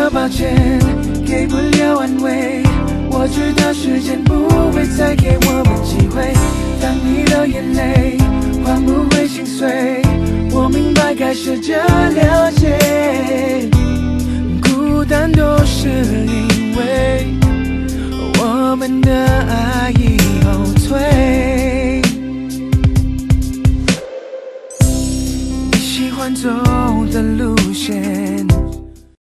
的抱歉，给不了安慰。我知道时间不会再给我们机会，当你的眼泪换不回心碎，我明白该试着了解。孤单都是因为我们的爱已后退。你喜欢走